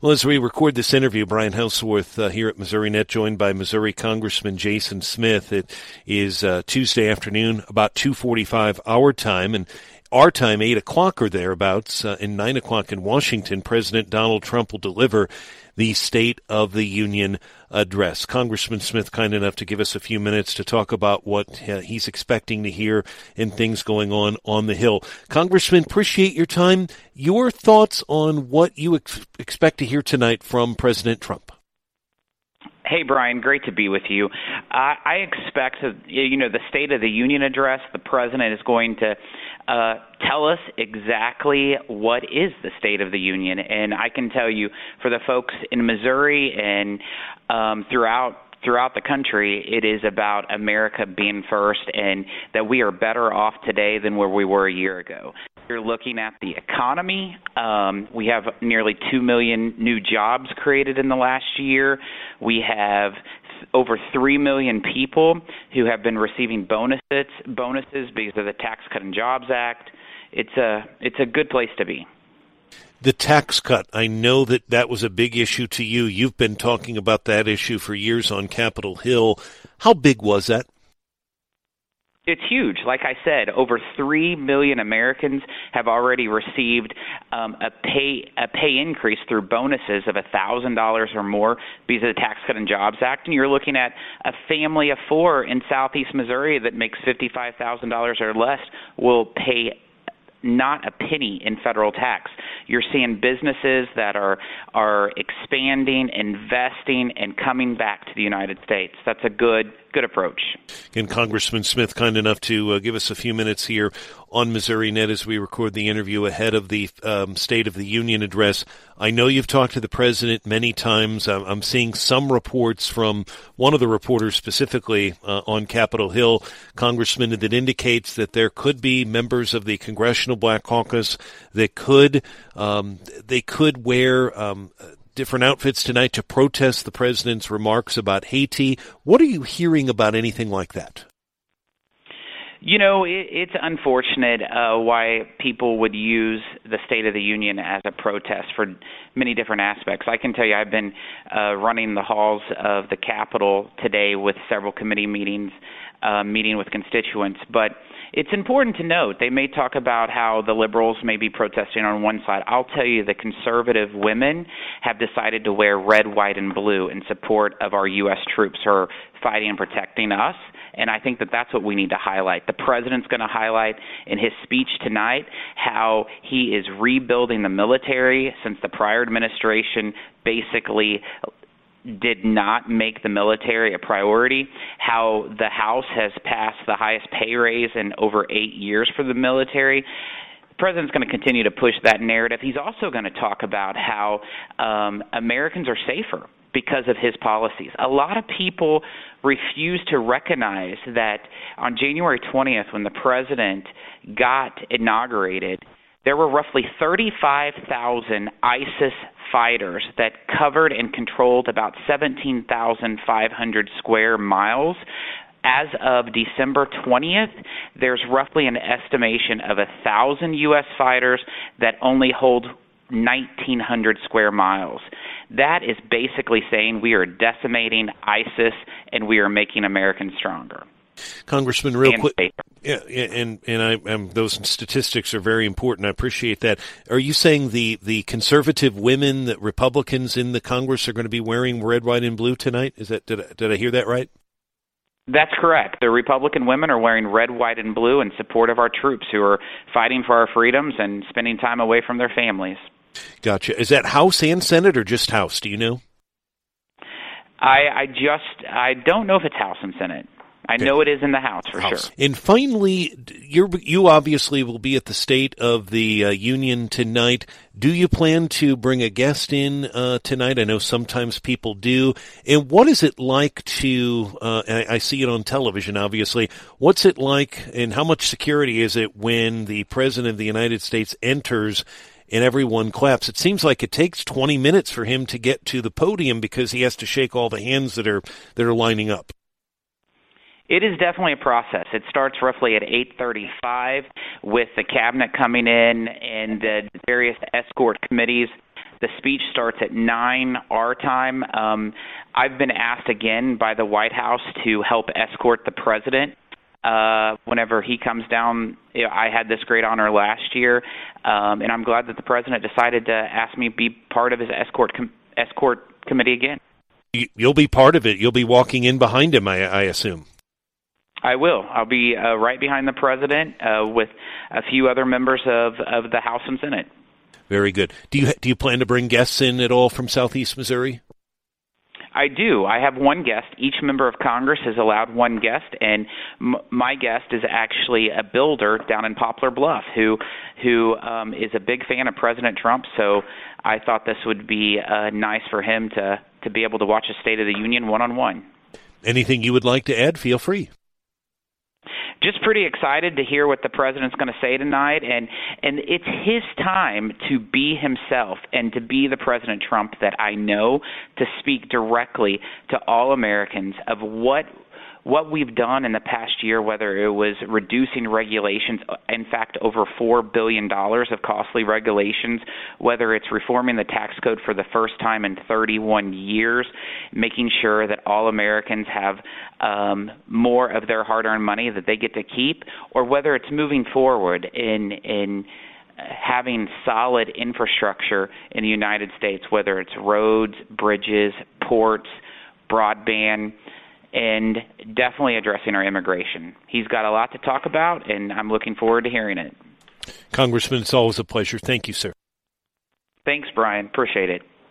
Well, as we record this interview, Brian Houseworth here at MissouriNet, joined by Missouri Congressman Jason Smith. It is Tuesday afternoon, about 2:45 our time, and our time, 8 o'clock or thereabouts, and 9 o'clock in Washington. President Donald Trump will deliver the State of the Union address. Congressman Smith, kind enough to give us a few minutes to talk about what he's expecting to hear and things going on the Hill. Congressman, appreciate your time. Your thoughts on what you expect to hear tonight from President Trump? Hey, Brian, great to be with you. I expect, the State of the Union address, the president is going to tell us exactly what is the State of the Union. And I can tell you, for the folks in Missouri and throughout the country, it is about America being first and that we are better off today than where we were a year ago. You're looking at the economy. We have nearly 2 million new jobs created in the last year. We have over 3 million people who have been receiving bonuses because of the Tax Cut and Jobs Act. It's a good place to be. The tax cut, I know that was a big issue to you. You've been talking about that issue for years on Capitol Hill. How big was that? It's huge. Like I said, over 3 million Americans have already received a pay increase through bonuses of $1,000 or more because of the Tax Cut and Jobs Act. And you're looking at a family of 4 in southeast Missouri that makes $55,000 or less will pay not a penny in federal tax. You're seeing businesses that are expanding, investing, and coming back to the United States. That's a good approach. And Congressman Smith, kind enough to give us a few minutes here on MissouriNet as we record the interview ahead of the State of the Union address. I know you've talked to the president many times. I'm seeing some reports from one of the reporters specifically on Capitol Hill, Congressman, that indicates that there could be members of the Congressional Black Caucus that could wear different outfits tonight to protest the president's remarks about Haiti. What are you hearing about anything like that? It's unfortunate why people would use the State of the Union as a protest for many different aspects. I can tell you I've been running the halls of the Capitol today with several committee meetings, meeting with constituents, but it's important to note they may talk about how the liberals may be protesting on one side. I'll tell you the conservative women have decided to wear red, white, and blue in support of our U.S. troops who are fighting and protecting us. And I think that that's what we need to highlight. The president's going to highlight in his speech tonight how he is rebuilding the military since the prior administration basically did not make the military a priority, how the House has passed the highest pay raise in over 8 years for the military. The president's going to continue to push that narrative. He's also going to talk about how Americans are safer because of his policies. A lot of people refuse to recognize that on January 20th, when the president got inaugurated, there were roughly 35,000 ISIS fighters that covered and controlled about 17,500 square miles. As of December 20th, there's roughly an estimation of 1,000 U.S. fighters that only hold 1,900 square miles. That is basically saying we are decimating ISIS and we are making Americans stronger. Congressman, real quick, and those statistics are very important. I appreciate that. Are you saying the conservative women, that Republicans in the Congress, are going to be wearing red, white, and blue tonight? Did I hear that right? That's correct. The Republican women are wearing red, white, and blue in support of our troops who are fighting for our freedoms and spending time away from their families. Gotcha. Is that House and Senate or just House? Do you know? I don't know if it's House and Senate. I know it is in the House for sure. And finally, you obviously will be at the State of the Union tonight. Do you plan to bring a guest in tonight? I know sometimes people do. And what is it like to, I see it on television, obviously. What's it like and how much security is it when the President of the United States enters and everyone claps? It seems like it takes 20 minutes for him to get to the podium because he has to shake all the hands that are lining up. It is definitely a process. It starts roughly at 8:35 with the cabinet coming in and the various escort committees The speech starts at 9 our time. I've been asked again by the White House to help escort the president whenever he comes down. I had this great honor last year, and I'm glad that the president decided to ask me to be part of his escort committee again. You'll be part of it. You'll be walking in behind him, I assume. I will. I'll be right behind the president with a few other members of the House and Senate. Very good. Do you plan to bring guests in at all from Southeast Missouri? I do. I have one guest. Each member of Congress is allowed one guest, and my guest is actually a builder down in Poplar Bluff who is a big fan of President Trump. So I thought this would be nice for him to be able to watch a State of the Union one-on-one. Anything you would like to add? Feel free. Just pretty excited to hear what the president's going to say tonight, and it's his time to be himself and to be the President Trump that I know, to speak directly to all Americans of what we've done in the past year, whether it was reducing regulations, in fact, over $4 billion of costly regulations, whether it's reforming the tax code for the first time in 31 years, making sure that all Americans have more of their hard-earned money that they get to keep, or whether it's moving forward in having solid infrastructure in the United States, whether it's roads, bridges, ports, broadband, and definitely addressing our immigration. He's got a lot to talk about, and I'm looking forward to hearing it. Congressman, it's always a pleasure. Thank you, sir. Thanks, Brian. Appreciate it.